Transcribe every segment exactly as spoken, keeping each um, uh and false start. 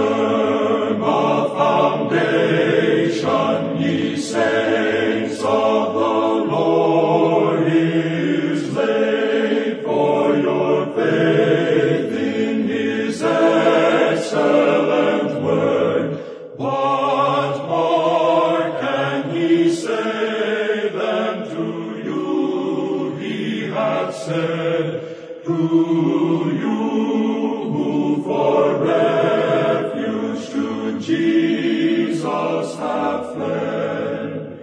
firm a foundation, ye saints of the Lord is laid, for your faith in his excellent word. What more can he say than to you he hath said? To you who for refuge to Jesus have fled,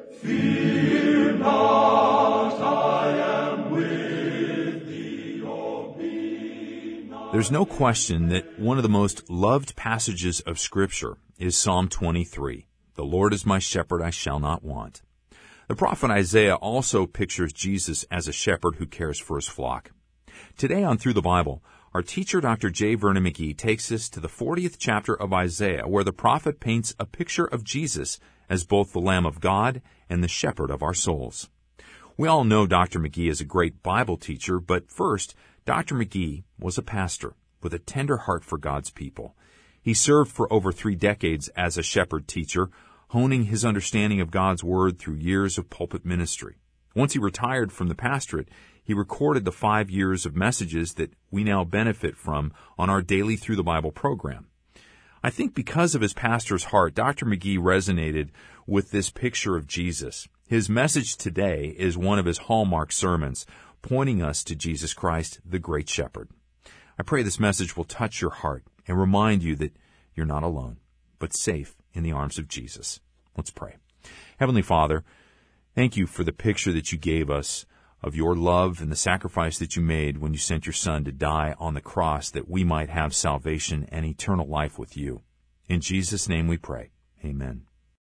fear not, I am with thee, O be not. There's no question that one of the most loved passages of Scripture is Psalm twenty-three. The Lord is my shepherd, I shall not want. The prophet Isaiah also pictures Jesus as a shepherd who cares for his flock. Today on Through the Bible, our teacher, Doctor J. Vernon McGee, takes us to the fortieth chapter of Isaiah, where the prophet paints a picture of Jesus as both the Lamb of God and the shepherd of our souls. We all know Doctor McGee is a great Bible teacher, but first, Doctor McGee was a pastor with a tender heart for God's people. He served for over three decades as a shepherd teacher, honing his understanding of God's Word through years of pulpit ministry. Once he retired from the pastorate, he recorded the five years of messages that we now benefit from on our daily Through the Bible program. I think because of his pastor's heart, Doctor McGee resonated with this picture of Jesus. His message today is one of his hallmark sermons, pointing us to Jesus Christ, the great shepherd. I pray this message will touch your heart and remind you that you're not alone, but safe in the arms of Jesus. Let's pray. Heavenly Father, thank you for the picture that you gave us of your love and the sacrifice that you made when you sent your Son to die on the cross that we might have salvation and eternal life with you. In Jesus' name we pray. Amen.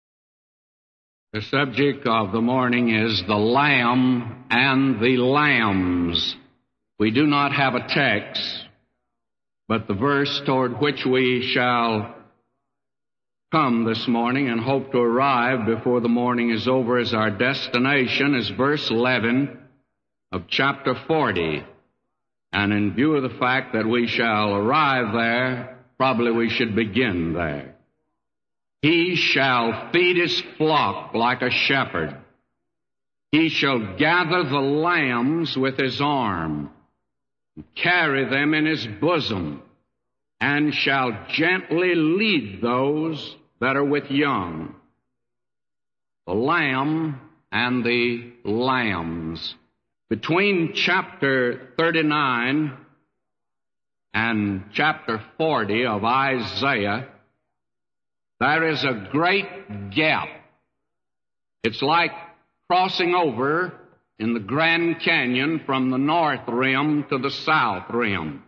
The subject of the morning is the Lamb and the lambs. We do not have a text, but the verse toward which we shall come this morning and hope to arrive before the morning is over as our destination is verse eleven of chapter forty. And in view of the fact that we shall arrive there, probably we should begin there. He shall feed his flock like a shepherd. He shall gather the lambs with his arm, and carry them in his bosom, and shall gently lead those that are with young. The Lamb and the lambs. Between chapter thirty-nine and chapter forty of Isaiah, there is a great gap. It's like crossing over in the Grand Canyon from the north rim to the south rim.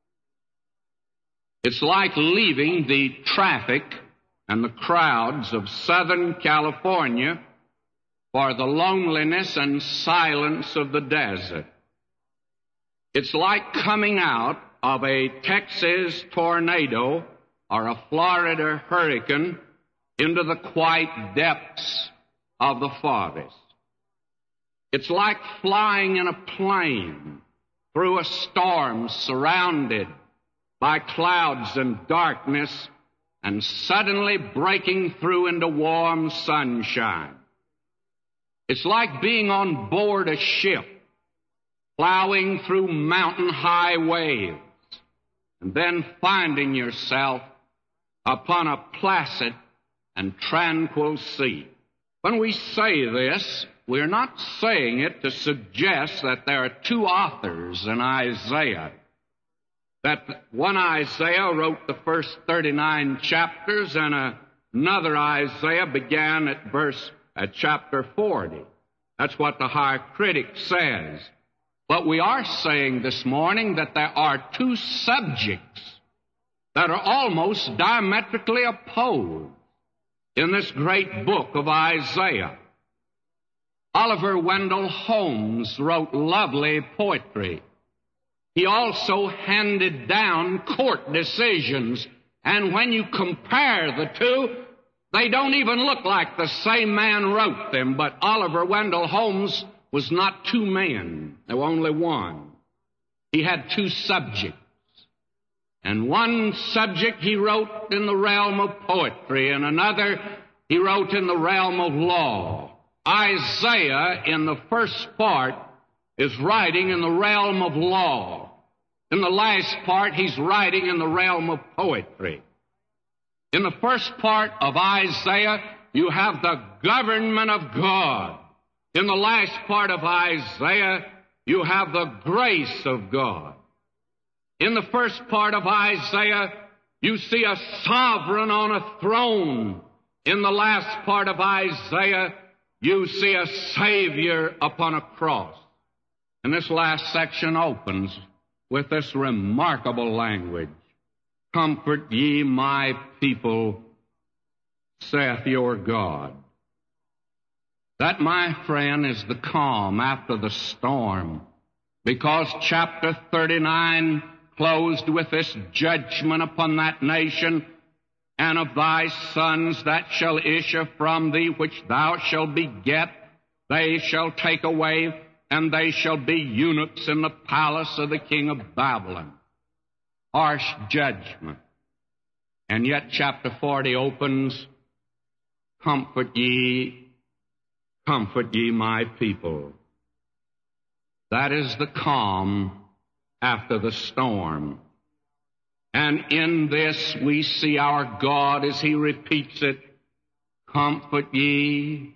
It's like leaving the traffic and the crowds of Southern California for the loneliness and silence of the desert. It's like coming out of a Texas tornado or a Florida hurricane into the quiet depths of the forest. It's like flying in a plane through a storm surrounded by clouds and darkness and suddenly breaking through into warm sunshine. It's like being on board a ship, plowing through mountain-high waves, and then finding yourself upon a placid and tranquil sea. When we say this, we're not saying it to suggest that there are two authors in Isaiah, that one Isaiah wrote the first thirty-nine chapters and another Isaiah began at verse at chapter forty. That's what the high critic says. But we are saying this morning that there are two subjects that are almost diametrically opposed in this great book of Isaiah. Oliver Wendell Holmes wrote lovely poetry. He also handed down court decisions, and when you compare the two, they don't even look like the same man wrote them. But Oliver Wendell Holmes was not two men. There were only one. He had two subjects. And one subject he wrote in the realm of poetry, and another he wrote in the realm of law. Isaiah, in the first part, is writing in the realm of law. In the last part, he's writing in the realm of poetry. In the first part of Isaiah, you have the government of God. In the last part of Isaiah, you have the grace of God. In the first part of Isaiah, you see a sovereign on a throne. In the last part of Isaiah, you see a Savior upon a cross. And this last section opens with this remarkable language. Comfort ye my people, saith your God. That, my friend, is the calm after the storm, because chapter thirty-nine closed with this judgment upon that nation, and of thy sons that shall issue from thee, which thou shalt beget, they shall take away, and they shall be eunuchs in the palace of the king of Babylon. Harsh judgment. And yet chapter forty opens, comfort ye, comfort ye my people. That is the calm after the storm. And in this we see our God as he repeats it, comfort ye,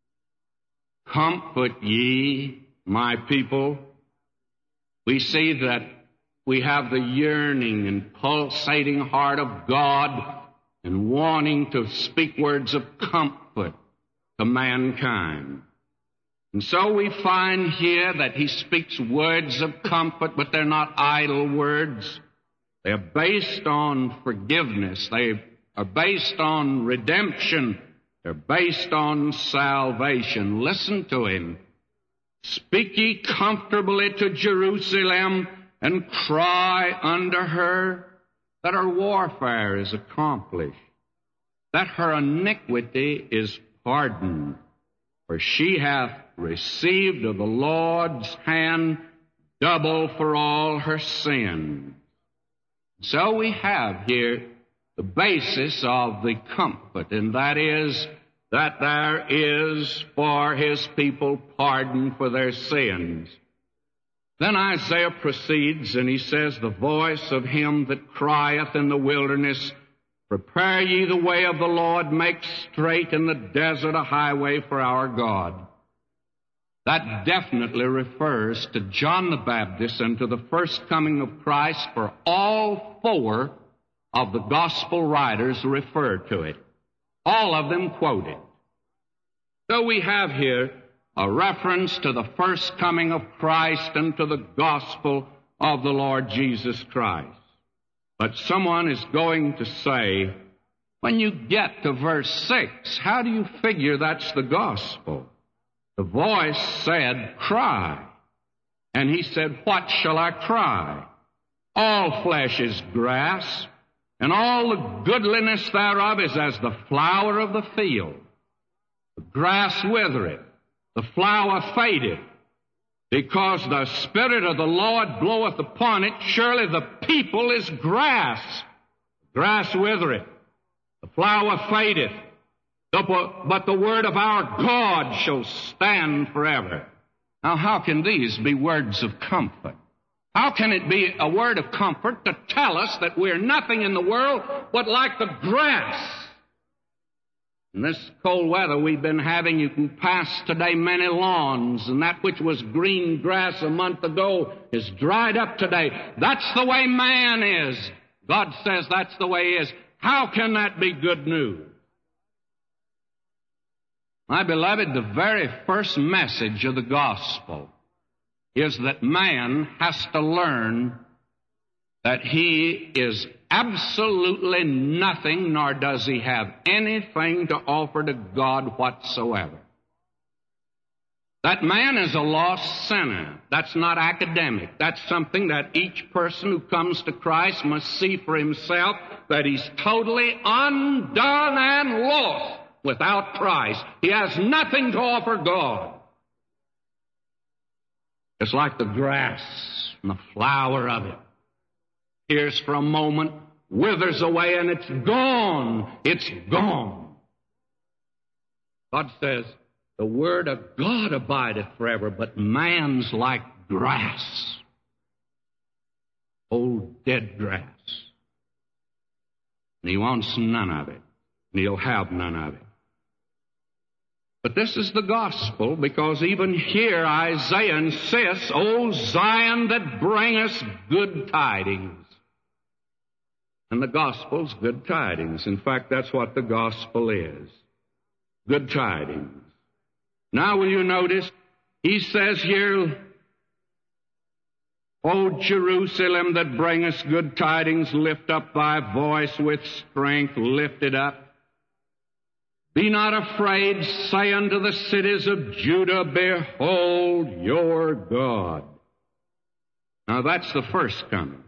comfort ye, my people. We see that we have the yearning and pulsating heart of God and wanting to speak words of comfort to mankind. And so we find here that he speaks words of comfort, but they're not idle words. They're based on forgiveness. They are based on redemption. They're based on salvation. Listen to him. Speak ye comfortably to Jerusalem, and cry unto her that her warfare is accomplished, that her iniquity is pardoned, for she hath received of the Lord's hand double for all her sin. So we have here the basis of the comfort, and that is that there is for his people pardon for their sins. Then Isaiah proceeds, and he says, the voice of him that crieth in the wilderness, prepare ye the way of the Lord, make straight in the desert a highway for our God. That definitely refers to John the Baptist and to the first coming of Christ, for all four of the gospel writers refer to it. All of them quote it. So we have here a reference to the first coming of Christ and to the gospel of the Lord Jesus Christ. But someone is going to say, when you get to verse six, how do you figure that's the gospel? The voice said, cry. And he said, what shall I cry? All flesh is grass, and all the goodliness thereof is as the flower of the field. The grass withereth, the flower fadeth, because the Spirit of the Lord bloweth upon it. Surely the people is grass. The grass withereth, the flower fadeth, but the word of our God shall stand forever. Now, how can these be words of comfort? How can it be a word of comfort to tell us that we're nothing in the world but like the grass? In this cold weather we've been having, you can pass today many lawns, and that which was green grass a month ago is dried up today. That's the way man is. God says that's the way he is. How can that be good news? My beloved, the very first message of the gospel is that man has to learn that he is absolutely nothing, nor does he have anything to offer to God whatsoever. That man is a lost sinner. That's not academic. That's something that each person who comes to Christ must see for himself, that he's totally undone and lost without Christ. He has nothing to offer God. It's like the grass and the flower of it. disappears for a moment, withers away, and it's gone. It's gone. God says, the word of God abideth forever, but man's like grass. Old dead grass. And he wants none of it. And he'll have none of it. But this is the gospel, because even here Isaiah insists, O Zion that bringest good tidings. And the gospel's good tidings. In fact, that's what the gospel is. Good tidings. Now will you notice, he says here, O Jerusalem that bringest good tidings, lift up thy voice with strength, lift it up. Be not afraid, say unto the cities of Judah, behold your God. Now that's the first coming.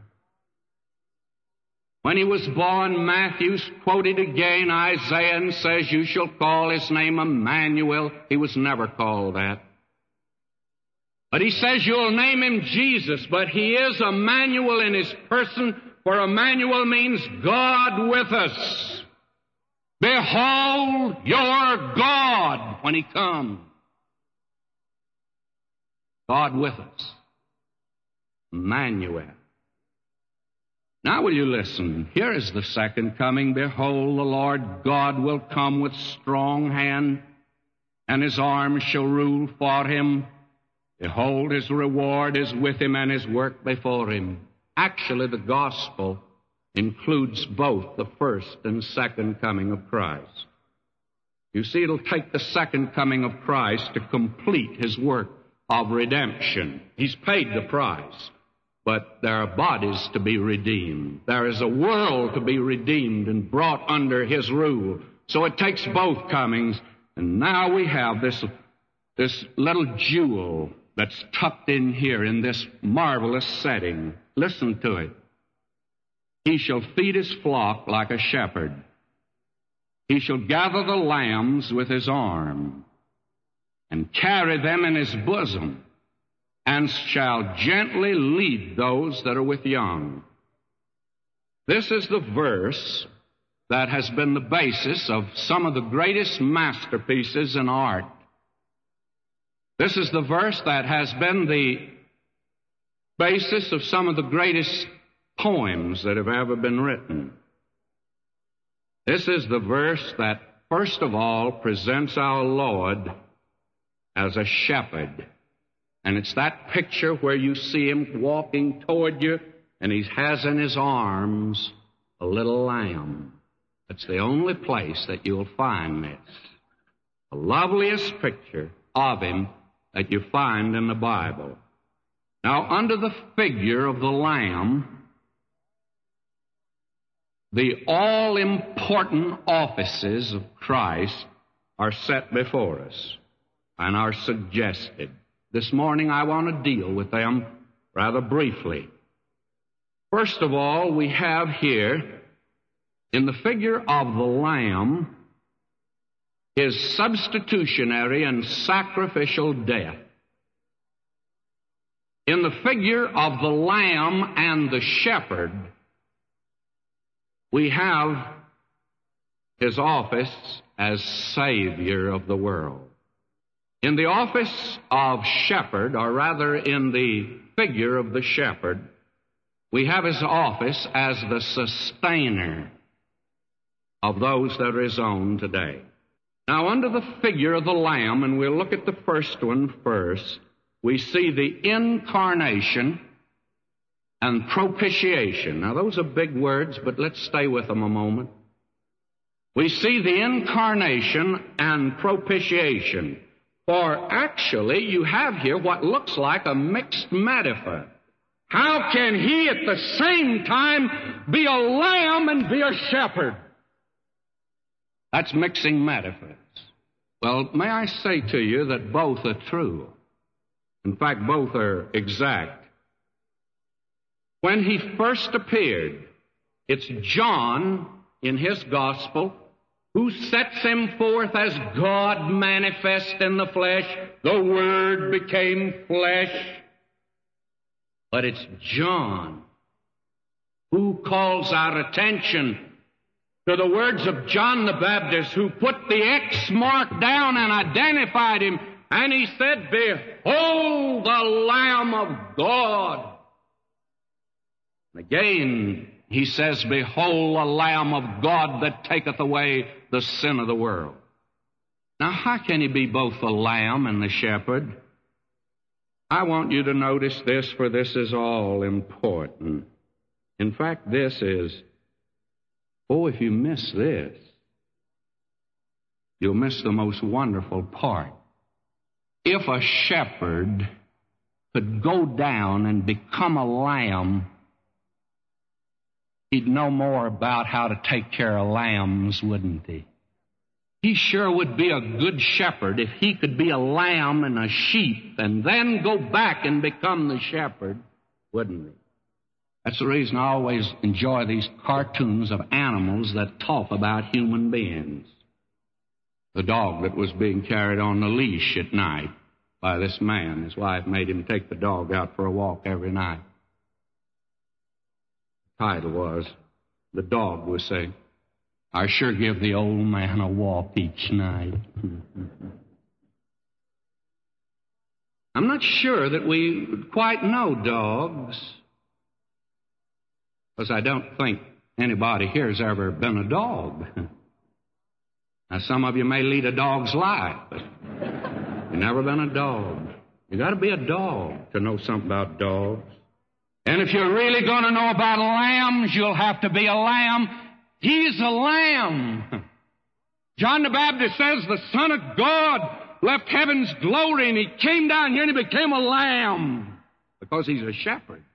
When he was born, Matthew's quoted again Isaiah and says, you shall call his name Emmanuel. He was never called that. But he says you'll name him Jesus, but he is Emmanuel in his person, for Emmanuel means God with us. Behold your God when he comes. God with us. Emmanuel. Now will you listen? Here is the second coming. Behold, the Lord God will come with strong hand, and his arm shall rule for him. Behold, his reward is with him, and his work before him. Actually, the gospel includes both the first and second coming of Christ. You see, it'll take the second coming of Christ to complete his work of redemption. He's paid the price. But there are bodies to be redeemed. There is a world to be redeemed and brought under his rule. So it takes both comings. And now we have this, this little jewel that's tucked in here in this marvelous setting. Listen to it. He shall feed his flock like a shepherd. He shall gather the lambs with his arm and carry them in his bosom, and shall gently lead those that are with young. This is the verse that has been the basis of some of the greatest masterpieces in art. This is the verse that has been the basis of some of the greatest poems that have ever been written. This is the verse that, first of all, presents our Lord as a shepherd. And it's that picture where you see him walking toward you, and he has in his arms a little lamb. It's the only place that you'll find this. The loveliest picture of him that you find in the Bible. Now, under the figure of the lamb, the all-important offices of Christ are set before us and are suggested. This morning I want to deal with them rather briefly. First of all, we have here, in the figure of the Lamb, his substitutionary and sacrificial death. In the figure of the Lamb and the shepherd, we have his office as Savior of the world. In the office of shepherd, or rather in the figure of the shepherd, we have his office as the sustainer of those that are his own today. Now, under the figure of the Lamb, and we'll look at the first one first, we see the incarnation and propitiation. Now, those are big words, but let's stay with them a moment. We see the incarnation and propitiation. For actually, you have here what looks like a mixed metaphor. How can he at the same time be a lamb and be a shepherd? That's mixing metaphors. Well, may I say to you that both are true. In fact, both are exact. When he first appeared, it's John in his gospel who sets him forth as God manifest in the flesh. The Word became flesh. But it's John who calls our attention to the words of John the Baptist, who put the X mark down and identified him, and he said, "Behold the Lamb of God." Again, he says, "Behold the Lamb of God that taketh away the sin of the world." Now, how can he be both the Lamb and the Shepherd? I want you to notice this, for this is all important. In fact, this is, oh, if you miss this, you'll miss the most wonderful part. If a shepherd could go down and become a lamb, he'd know more about how to take care of lambs, wouldn't he? He sure would be a good shepherd if he could be a lamb and a sheep and then go back and become the shepherd, wouldn't he? That's the reason I always enjoy these cartoons of animals that talk about human beings. The dog that was being carried on the leash at night by this man. His wife made him take the dog out for a walk every night. The title was, the dog was saying, "I sure give the old man a walk each night." I'm not sure that we quite know dogs, because I don't think anybody here has ever been a dog. Now, some of you may lead a dog's life, but you've never been a dog. You've got to be a dog to know something about dogs. And if you're really going to know about lambs, you'll have to be a lamb. He's a lamb. John the Baptist says the Son of God left heaven's glory and he came down here and he became a lamb because he's a shepherd.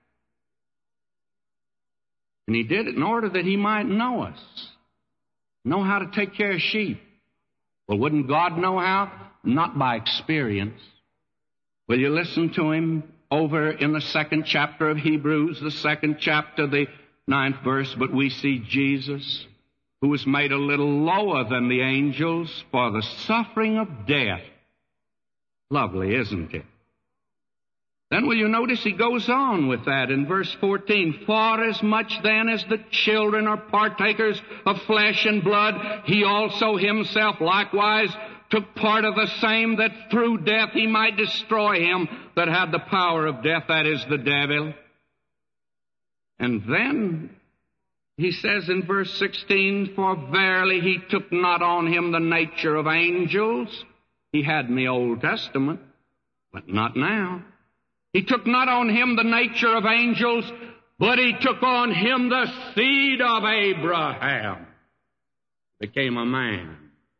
And he did it in order that he might know us, know how to take care of sheep. Well, wouldn't God know how? Not by experience. Will you listen to him over in the second chapter of Hebrews, the second chapter, the ninth verse? "But we see Jesus, who was made a little lower than the angels for the suffering of death." Lovely, isn't it? Then will you notice he goes on with that in verse fourteen. "For as much then as the children are partakers of flesh and blood, he also himself likewise took part of the same, that through death he might destroy him that had the power of death, that is, the devil." And then he says in verse sixteen, "For verily he took not on him the nature of angels." He had in the Old Testament, but not now. "He took not on him the nature of angels, but he took on him the seed of Abraham." Became a man.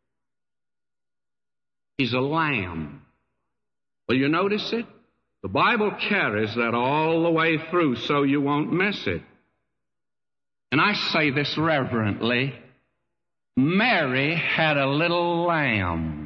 He's a lamb. Will you notice it? The Bible carries that all the way through so you won't miss it. And I say this reverently. Mary had a little lamb.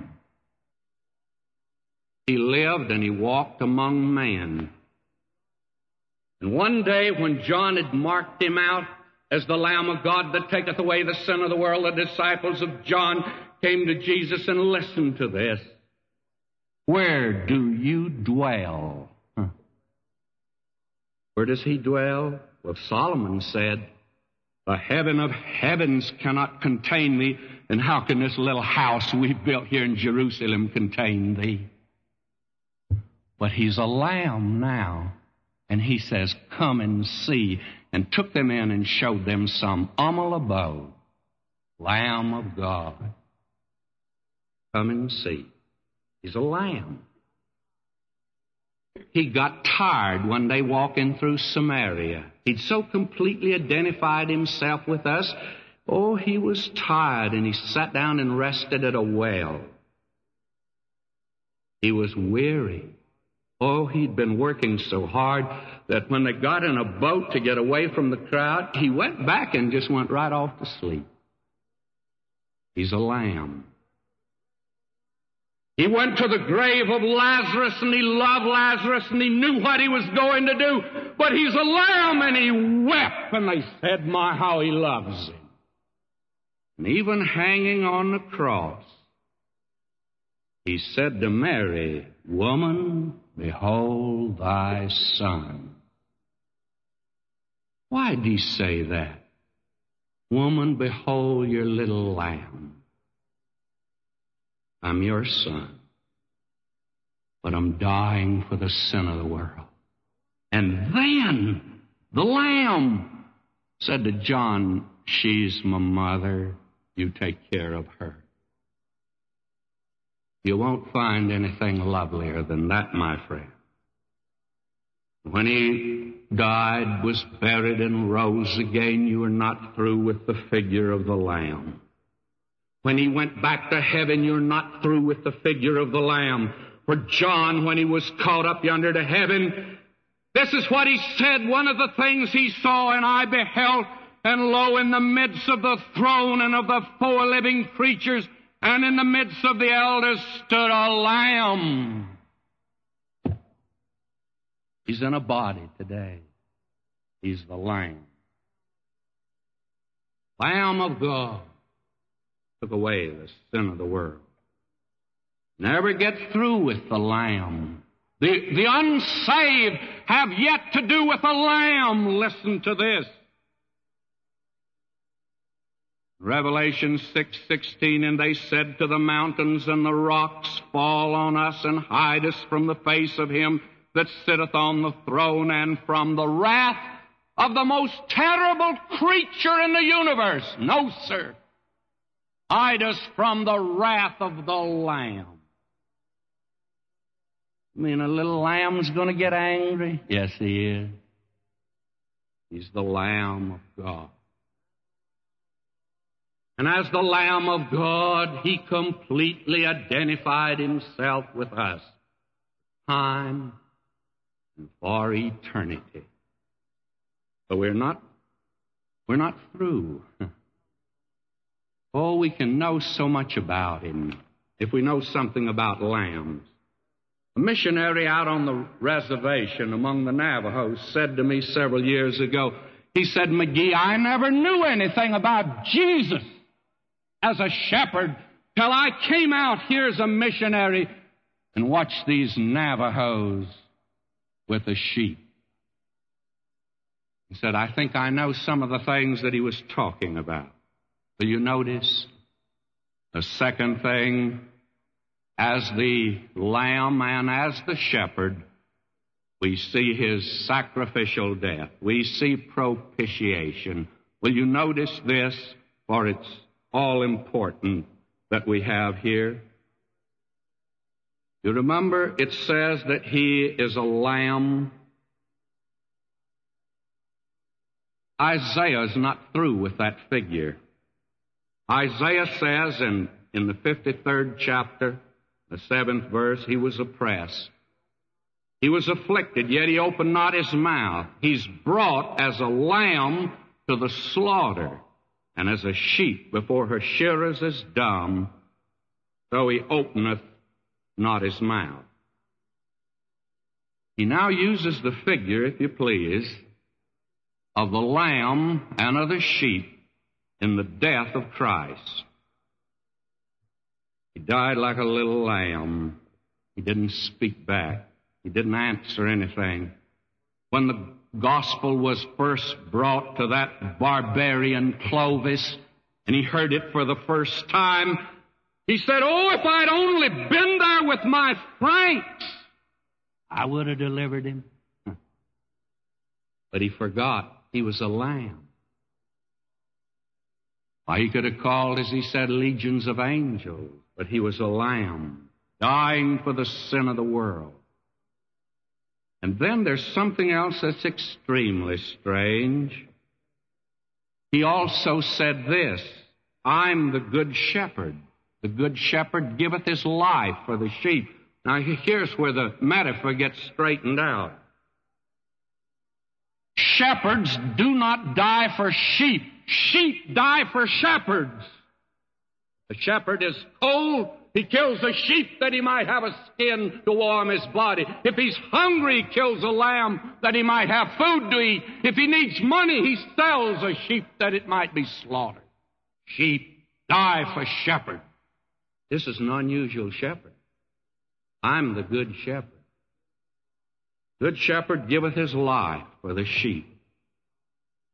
He lived and he walked among men. And one day when John had marked him out as the Lamb of God that taketh away the sin of the world, the disciples of John came to Jesus and listened to this. "Where do you dwell?" Huh. Where does he dwell? Well, Solomon said, "The heaven of heavens cannot contain thee, and how can this little house we've built here in Jerusalem contain thee?" But he's a lamb now. And he says, "Come and see," and took them in and showed them some humble abode. Lamb of God. Come and see. He's a lamb. He got tired one day walking through Samaria. He'd so completely identified himself with us. Oh, he was tired, and he sat down and rested at a well. He was weary. Oh, he'd been working so hard that when they got in a boat to get away from the crowd, he went back and just went right off to sleep. He's a lamb. He went to the grave of Lazarus, and he loved Lazarus, and he knew what he was going to do. But he's a lamb, and he wept, and they said, "My, how he loves him." And even hanging on the cross, he said to Mary, "Woman, behold thy son." Why did he say that? Woman, behold your little lamb. I'm your son, but I'm dying for the sin of the world. And then the lamb said to John, she's my mother. You take care of her. You won't find anything lovelier than that, my friend. When he died, was buried, and rose again, you are not through with the figure of the Lamb. When he went back to heaven, you're not through with the figure of the Lamb. For John, when he was caught up yonder to heaven, this is what he said, one of the things he saw, and I beheld, and lo, in the midst of the throne and of the four living creatures, and in the midst of the elders stood a Lamb. He's in a body today. He's the Lamb. Lamb of God. Took away the sin of the world. Never get through with the Lamb. The, the unsaved have yet to do with the Lamb. Listen to this. Revelation six sixteen, and they said to the mountains and the rocks, fall on us and hide us from the face of him that sitteth on the throne and from the wrath of the most terrible creature in the universe. No, sir. Hide us from the wrath of the Lamb. I mean, a little lamb's going to get angry? Yes, he is. He's the Lamb of God. And as the Lamb of God, he completely identified himself with us. Time and for eternity. But we're not, we're not through. Oh, we can know so much about him if we know something about lambs. A missionary out on the reservation among the Navajos said to me several years ago, he said, McGee, I never knew anything about Jesus as a shepherd till I came out here as a missionary and watched these Navajos with the sheep. He said, I think I know some of the things that he was talking about. Will you notice the second thing? As the Lamb and as the shepherd, we see his sacrificial death. We see propitiation. Will you notice this? For it's all important that we have here. You remember it says that he is a lamb. Isaiah is not through with that figure. Isaiah says in, in the fifty-third chapter, the seventh verse, he was oppressed. He was afflicted, yet he opened not his mouth. He's brought as a lamb to the slaughter, and as a sheep before her shearers is dumb, so he openeth not his mouth. He now uses the figure, if you please, of the lamb and of the sheep in the death of Christ. He died like a little lamb. He didn't speak back. He didn't answer anything. When the gospel was first brought to that barbarian Clovis, and he heard it for the first time, he said, oh, if I'd only been there with my Franks, I would have delivered him. But he forgot he was a lamb. Why, he could have called, as he said, legions of angels, but he was a lamb, dying for the sin of the world. And then there's something else that's extremely strange. He also said this, I'm the good shepherd. The good shepherd giveth his life for the sheep. Now, here's where the metaphor gets straightened out. Shepherds do not die for sheep. Sheep die for shepherds. The shepherd is cold. He kills a sheep that he might have a skin to warm his body. If he's hungry, he kills a lamb that he might have food to eat. If he needs money, he sells a sheep that it might be slaughtered. Sheep die for shepherd. This is an unusual shepherd. I'm the good shepherd. Good shepherd giveth his life for the sheep.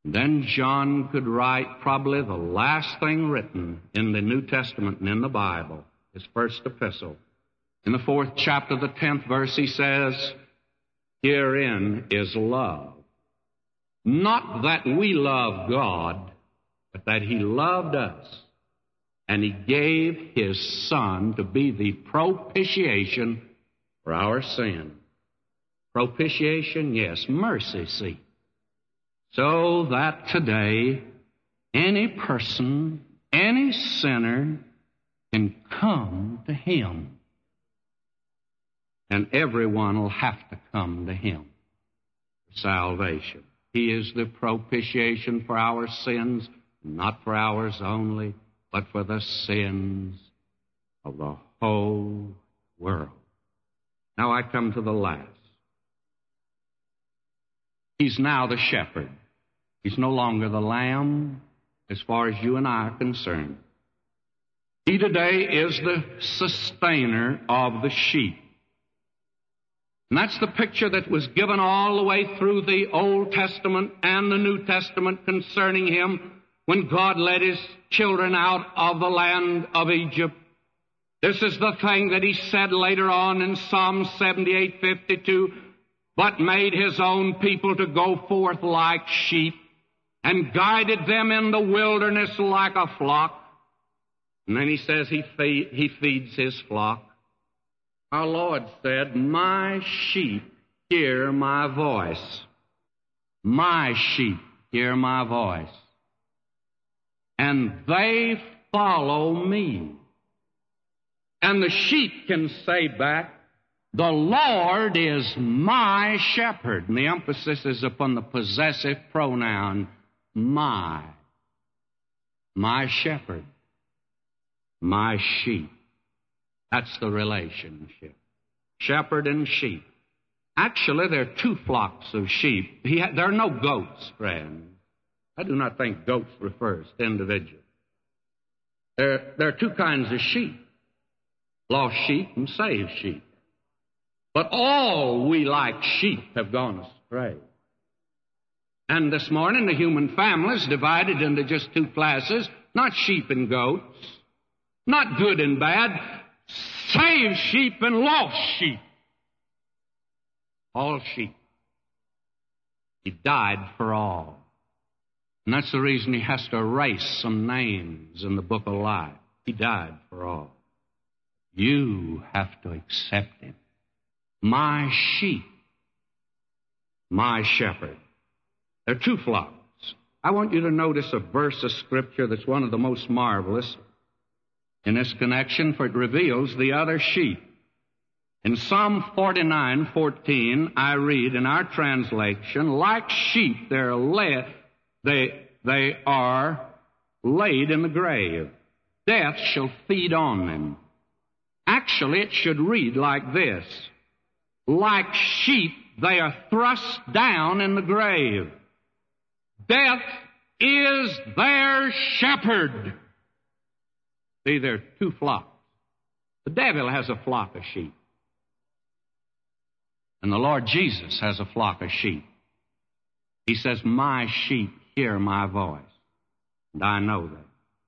Then John could write probably the last thing written in the New Testament and in the Bible, his first epistle. In the fourth chapter, the tenth verse, he says, "Herein is love. Not that we love God, but that He loved us, and He gave His Son to be the propitiation for our sin." Propitiation, yes, mercy seat. So that today, any person, any sinner can come to Him. And everyone will have to come to Him for salvation. He is the propitiation for our sins, not for ours only, but for the sins of the whole world. Now I come to the last. He's now the shepherd. He's no longer the lamb as far as you and I are concerned. He today is the sustainer of the sheep. And that's the picture that was given all the way through the Old Testament and the New Testament concerning Him when God led His children out of the land of Egypt. This is the thing that He said later on in Psalm seventy-eight fifty-two, "But made His own people to go forth like sheep, and guided them in the wilderness like a flock." And then He says He, feed, he feeds His flock. Our Lord said, "My sheep hear my voice. My sheep hear my voice. And they follow me." And the sheep can say back, "The Lord is my shepherd." And the emphasis is upon the possessive pronoun, my. My shepherd. My sheep. That's the relationship. Shepherd and sheep. Actually, there are two flocks of sheep. He ha- there are no goats, friends. I do not think goats refers to individuals. There, there are two kinds of sheep. Lost sheep and saved sheep. But all we like sheep have gone astray. And this morning the human family is divided into just two classes, not sheep and goats, not good and bad, saved sheep and lost sheep. All sheep. He died for all. And that's the reason He has to erase some names in the book of life. He died for all. You have to accept Him. My sheep, my shepherd. There are two flocks. I want you to notice a verse of Scripture that's one of the most marvelous in this connection, for it reveals the other sheep. In Psalm forty-nine fourteen, I read in our translation, "Like sheep they're led, they, they are laid in the grave. Death shall feed on them." Actually, it should read like this: "Like sheep they are thrust down in the grave. Death is their shepherd." See, there are two flocks. The devil has a flock of sheep. And the Lord Jesus has a flock of sheep. He says, "My sheep hear my voice." And I know that.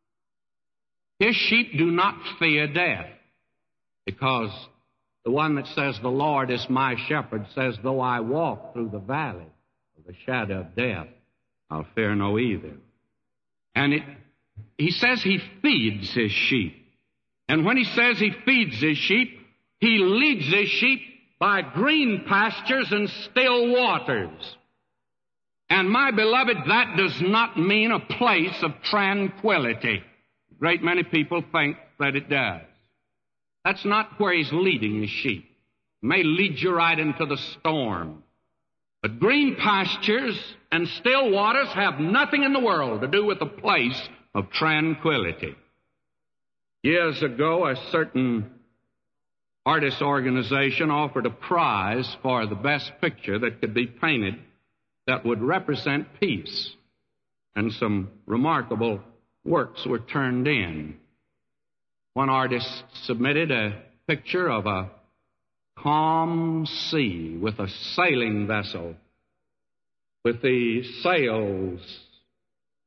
His sheep do not fear death, because the one that says, "The Lord is my shepherd," says, "Though I walk through the valley of the shadow of death, I'll fear no evil." And it, He says He feeds His sheep. And when He says He feeds His sheep, He leads His sheep by green pastures and still waters. And my beloved, that does not mean a place of tranquility. A great many people think that it does. That's not where He's leading His sheep. It may lead you right into the storm. But green pastures and still waters have nothing in the world to do with a place of tranquility. Years ago, a certain artist organization offered a prize for the best picture that could be painted that would represent peace. And some remarkable works were turned in. One artist submitted a picture of a calm sea with a sailing vessel with the sails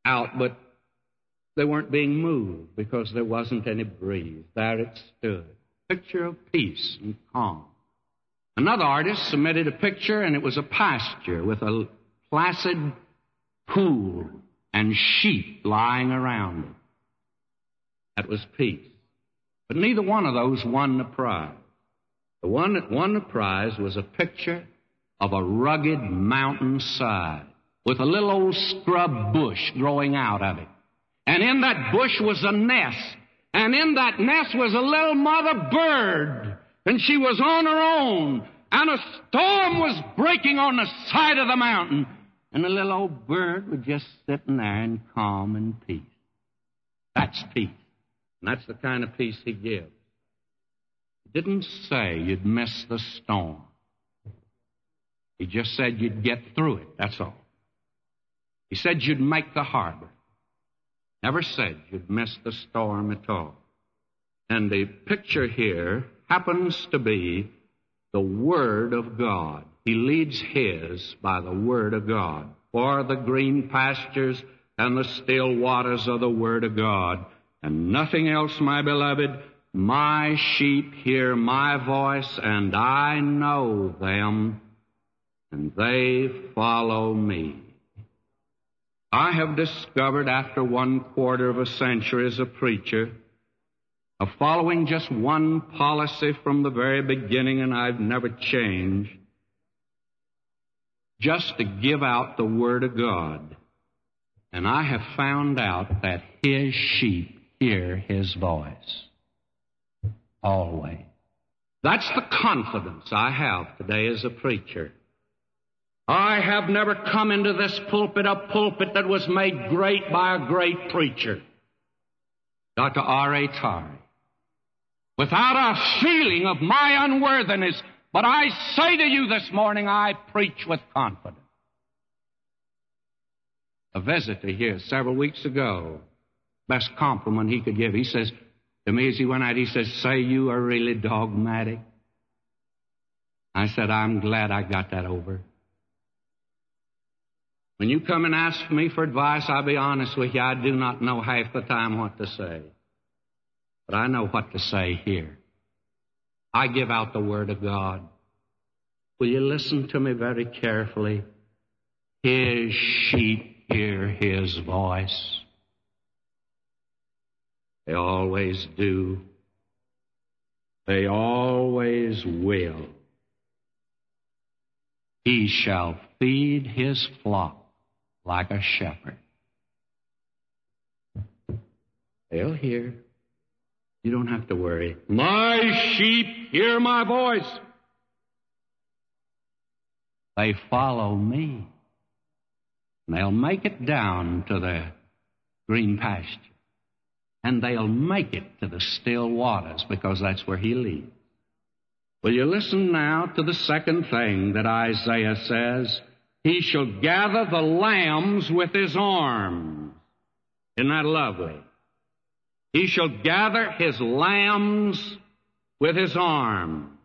out, but they weren't being moved because there wasn't any breeze. There it stood. Picture of peace and calm. Another artist submitted a picture, and it was a pasture with a placid pool and sheep lying around it. That was peace. But neither one of those won the prize. The one that won the prize was a picture of a rugged mountainside with a little old scrub bush growing out of it. And in that bush was a nest. And in that nest was a little mother bird. And she was on her own. And a storm was breaking on the side of the mountain. And the little old bird was just sitting there in calm and peace. That's peace. And that's the kind of peace he gives. He didn't say you'd miss the storm. He just said you'd get through it, that's all. He said you'd make the harbor. Never said you'd miss the storm at all. And the picture here happens to be the Word of God. He leads his by the Word of God. For the green pastures and the still waters of the Word of God. And nothing else, my beloved. My sheep hear my voice, and I know them, and they follow me. I have discovered after one quarter of a century as a preacher of following just one policy from the very beginning, and I've never changed, just to give out the Word of God. And I have found out that His sheep hear His voice. Always. That's the confidence I have today as a preacher. I have never come into this pulpit, a pulpit that was made great by a great preacher, Doctor R A Torrey, without a feeling of my unworthiness. But I say to you this morning, I preach with confidence. A visitor here several weeks ago, best compliment he could give, he says to me as he went out, he says, "Say, you are really dogmatic." I said, "I'm glad I got that over." When you come and ask me for advice, I'll be honest with you, I do not know half the time what to say. But I know what to say here. I give out the Word of God. Will you listen to me very carefully? His sheep hear His voice. They always do. They always will. He shall feed His flock like a shepherd. They'll hear. You don't have to worry. My sheep hear my voice. They follow me. And they'll make it down to the green pasture. And they'll make it to the still waters because that's where He leads. Will you listen now to the second thing that Isaiah says? He shall gather the lambs with His arms. Isn't that lovely? He shall gather His lambs with His arm.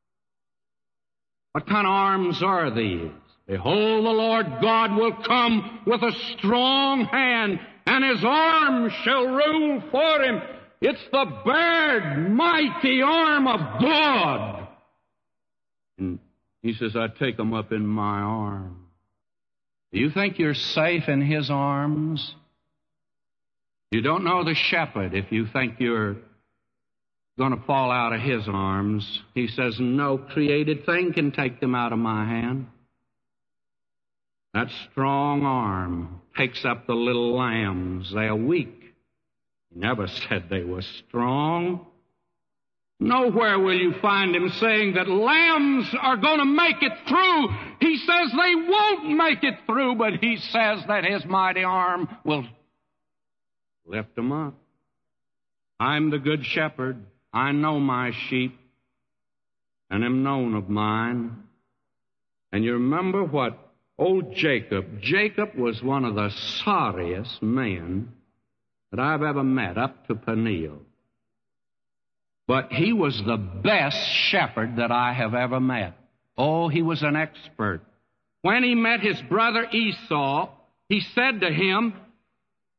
What kind of arms are these? Behold, the Lord God will come with a strong hand, and His arm shall rule for Him. It's the bared, mighty arm of God. And He says, I take them up in my arm. Do you think you're safe in His arms? You don't know the shepherd if you think you're going to fall out of His arms. He says, no created thing can take them out of my hand. That strong arm takes up the little lambs. They are weak. He never said they were strong. Nowhere will you find Him saying that lambs are going to make it through. He says they won't make it through, but He says that His mighty arm will lift them up. I'm the good shepherd. I know my sheep and am known of mine. And you remember what old Jacob, Jacob was one of the sorriest men that I've ever met up to Peniel. But he was the best shepherd that I have ever met. Oh, he was an expert. When he met his brother Esau, he said to him,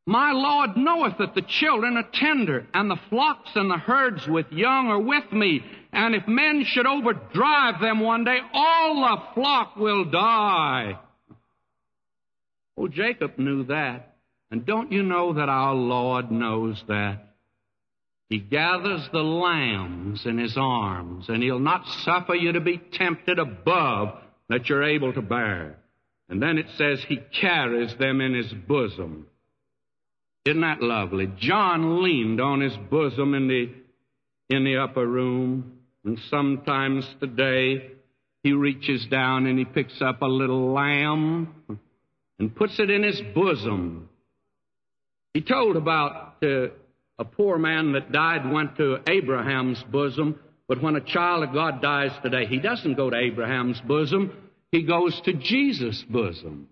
My Lord knoweth that the children are tender, and the flocks and the herds with young are with me. And if men should overdrive them one day, all the flock will die. Oh, Jacob knew that. And don't you know that our Lord knows that? He gathers the lambs in His arms, and He'll not suffer you to be tempted above that you're able to bear. And then it says He carries them in His bosom. Isn't that lovely? John leaned on His bosom in the, in the upper room, and sometimes today He reaches down and He picks up a little lamb and puts it in His bosom. He told about uh, a poor man that died went to Abraham's bosom, but when a child of God dies today, he doesn't go to Abraham's bosom, he goes to Jesus' bosom.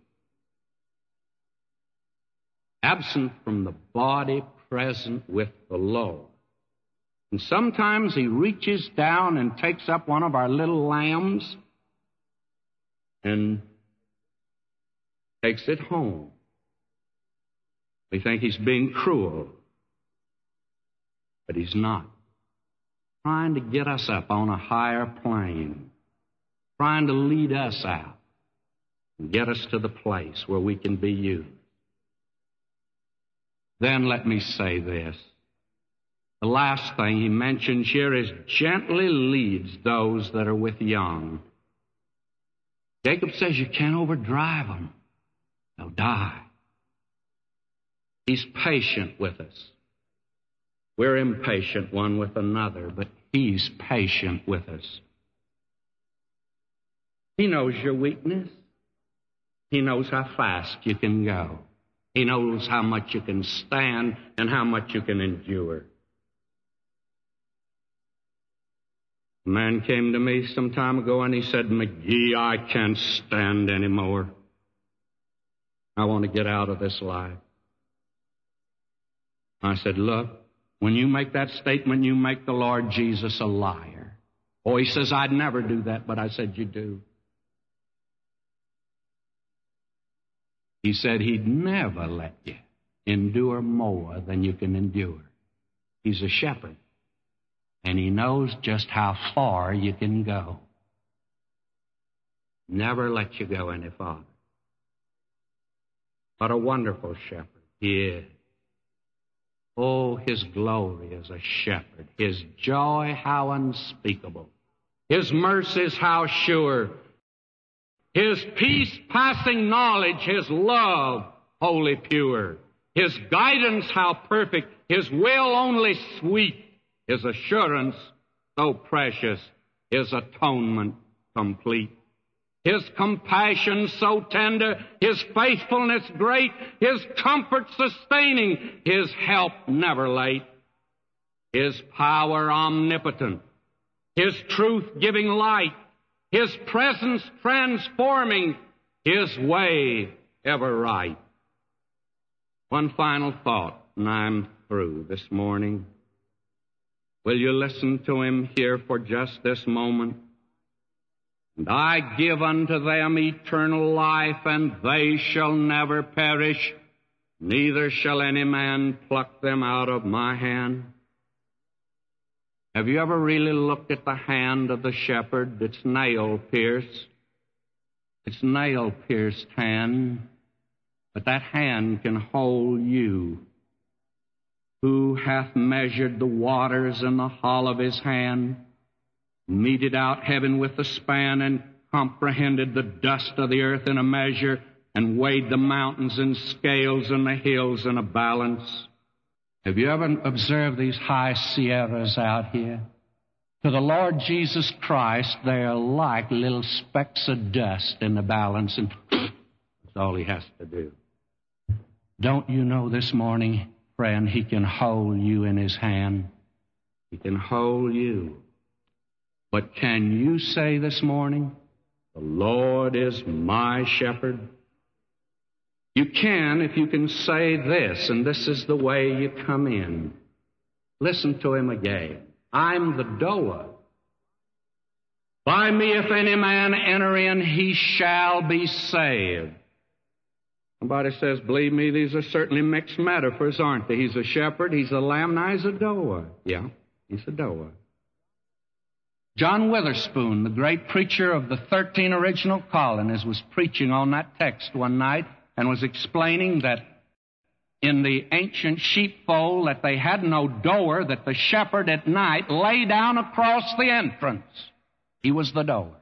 Absent from the body, present with the Lord. And sometimes He reaches down and takes up one of our little lambs and takes it home. We think He's being cruel, but He's not. Trying to get us up on a higher plane, trying to lead us out and get us to the place where we can be used. Then let me say this. The last thing He mentions here is gently leads those that are with young. Jacob says you can't overdrive them. They'll die. He's patient with us. We're impatient one with another, but He's patient with us. He knows your weakness. He knows how fast you can go. He knows how much you can stand and how much you can endure. A man came to me some time ago and he said, McGee, I can't stand anymore. I want to get out of this life. I said, look, when you make that statement, you make the Lord Jesus a liar. Oh, he says, I'd never do that, but I said, you do. He said He'd never let you endure more than you can endure. He's a shepherd, and He knows just how far you can go. Never let you go any farther. What a wonderful shepherd He is. Oh, His glory as a shepherd. His joy, how unspeakable. His mercies, how sure. His peace passing knowledge, His love wholly pure. His guidance how perfect, His will only sweet. His assurance so precious, His atonement complete. His compassion so tender, His faithfulness great, His comfort sustaining, His help never late. His power omnipotent, His truth giving light, His presence transforming, His way ever right. One final thought, and I'm through this morning. Will you listen to Him here for just this moment? And I give unto them eternal life, and they shall never perish, neither shall any man pluck them out of my hand. Have you ever really looked at the hand of the shepherd? It's nail-pierced. It's nail-pierced hand. But that hand can hold you. Who hath measured the waters in the hollow of His hand, meted out heaven with a span, and comprehended the dust of the earth in a measure, and weighed the mountains in scales and the hills in a balance? Have you ever observed these high sierras out here? To the Lord Jesus Christ, they are like little specks of dust in the balance, and that's all He has to do. Don't you know this morning, friend, He can hold you in His hand? He can hold you. But can you say this morning, the Lord is my shepherd? You can if you can say this, and this is the way you come in. Listen to Him again. I'm the door. By me if any man enter in, he shall be saved. Somebody says, believe me, these are certainly mixed metaphors, aren't they? He's a shepherd, he's a lamb, now he's a doer. Yeah, he's a doer. John Witherspoon, the great preacher of the thirteen original colonies, was preaching on that text one night and was explaining that in the ancient sheepfold that they had no door, that the shepherd at night lay down across the entrance. He was the door.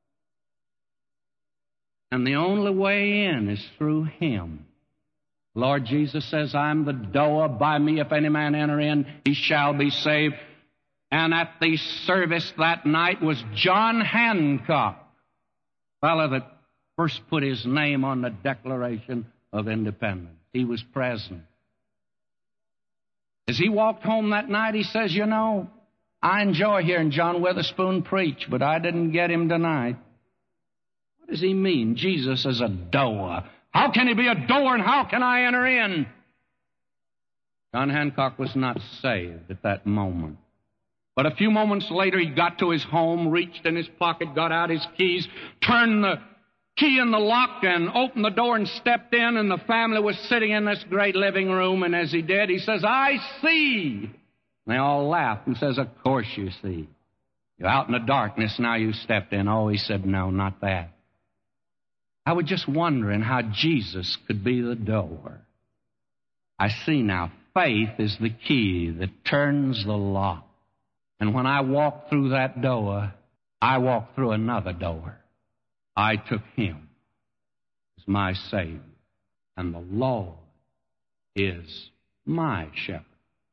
And the only way in is through Him. Lord Jesus says, I'm the door. By me, if any man enter in, he shall be saved. And at the service that night was John Hancock, fellow that first put his name on the Declaration of Independence. He was present. As he walked home that night, he says, you know, I enjoy hearing John Witherspoon preach, but I didn't get him tonight. What does he mean? Jesus is a door. How can he be a door and how can I enter in? John Hancock was not saved at that moment. But a few moments later, he got to his home, reached in his pocket, got out his keys, turned the key in the lock and opened the door and stepped in, and the family was sitting in this great living room. And as he did, he says, I see. And they all laughed and says, of course you see. You're out in the darkness, now you stepped in. Oh, he said, no, not that. I was just wondering how Jesus could be the door. I see now, faith is the key that turns the lock. And when I walk through that door, I walk through another door. I took Him as my Savior, and the Lord is my shepherd.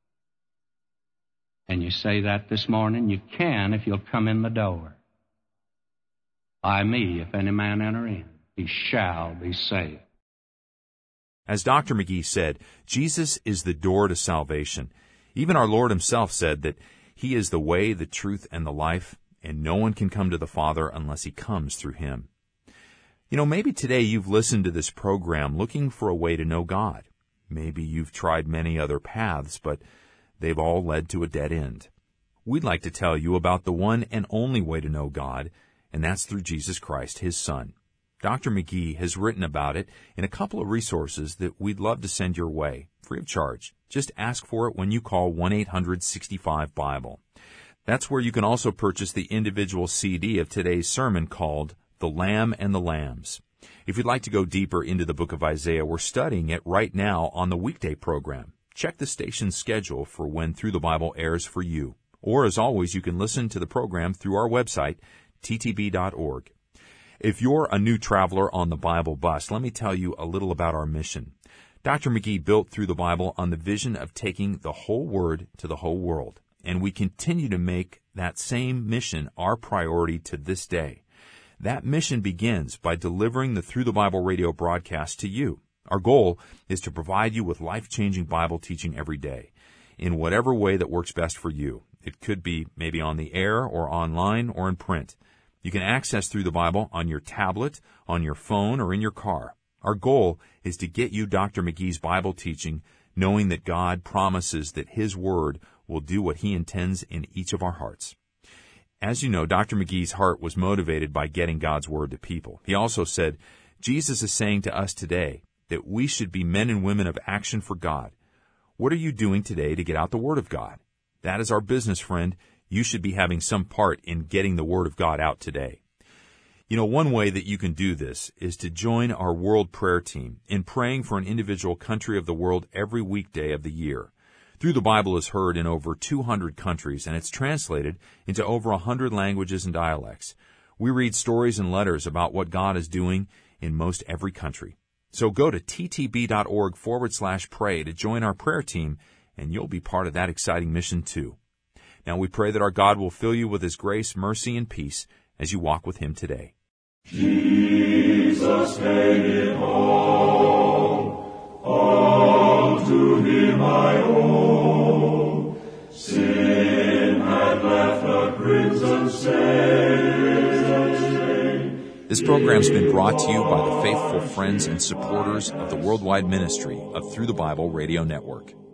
Can you say that this morning? You can if you'll come in the door. By me, if any man enter in, he shall be saved. As Doctor McGee said, Jesus is the door to salvation. Even our Lord Himself said that He is the way, the truth, and the life, and no one can come to the Father unless He comes through Him. You know, maybe today you've listened to this program looking for a way to know God. Maybe you've tried many other paths, but they've all led to a dead end. We'd like to tell you about the one and only way to know God, and that's through Jesus Christ, His Son. Doctor McGee has written about it in a couple of resources that we'd love to send your way, free of charge. Just ask for it when you call one eight hundred sixty-five Bible. That's where you can also purchase the individual C D of today's sermon called The Lamb and the Lambs. If you'd like to go deeper into the book of Isaiah, we're studying it right now on the weekday program. Check the station's schedule for when Through the Bible airs for you. Or, as always, you can listen to the program through our website, t t b dot org. If you're a new traveler on the Bible bus, let me tell you a little about our mission. Doctor McGee built Through the Bible on the vision of taking the whole Word to the whole world, and we continue to make that same mission our priority to this day. That mission begins by delivering the Through the Bible radio broadcast to you. Our goal is to provide you with life-changing Bible teaching every day, in whatever way that works best for you. It could be maybe on the air or online or in print. You can access Through the Bible on your tablet, on your phone, or in your car. Our goal is to get you Doctor McGee's Bible teaching, knowing that God promises that His Word will do what He intends in each of our hearts. As you know, Doctor McGee's heart was motivated by getting God's Word to people. He also said, Jesus is saying to us today that we should be men and women of action for God. What are you doing today to get out the Word of God? That is our business, friend. You should be having some part in getting the Word of God out today. You know, one way that you can do this is to join our World Prayer Team in praying for an individual country of the world every weekday of the year. Through the Bible is heard in over two hundred countries, and it's translated into over one hundred languages and dialects. We read stories and letters about what God is doing in most every country. So go to ttb.org forward slash pray to join our prayer team, and you'll be part of that exciting mission too. Now we pray that our God will fill you with His grace, mercy, and peace as you walk with Him today. Jesus made it all, all to Him I owe. Sin had left a crimson stain. This program's been brought to you by the faithful friends and supporters of the worldwide ministry of Through the Bible Radio Network.